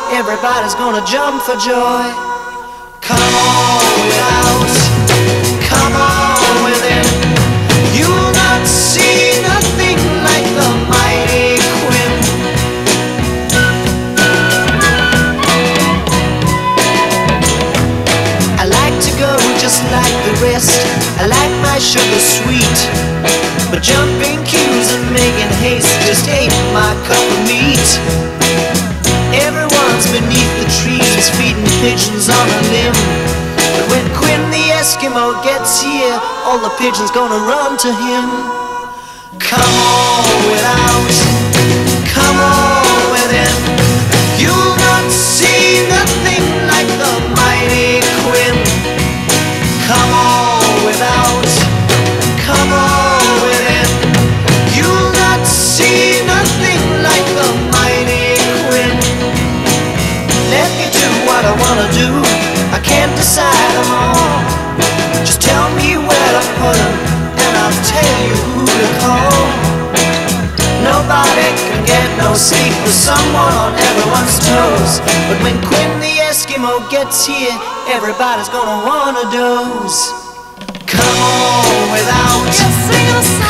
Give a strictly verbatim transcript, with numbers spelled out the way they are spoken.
everybody's gonna jump for joy. Come on without, come on within. You'll not see nothing like the mighty Quinn. I like to go just like the rest. I like my sugar sweet, but jumping queues and making haste just ain't my cup of meat. Everyone's beneath the trees feeding pigeons on a limb, but when Quinn the Eskimo gets here, all the pigeons gonna run to him. Come on without, come on within. You'll not see nothing like the mighty Quinn. Come on without, come on within. You'll not see nothing like the mighty Quinn. Let me do what I wanna do, I can't decide them all. Just tell me where to put them, and I'll tell you who to call. Nobody can get no sleep with someone on everyone's toes, but when Quinn the Eskimo gets here, everybody's gonna wanna doze. Come on without,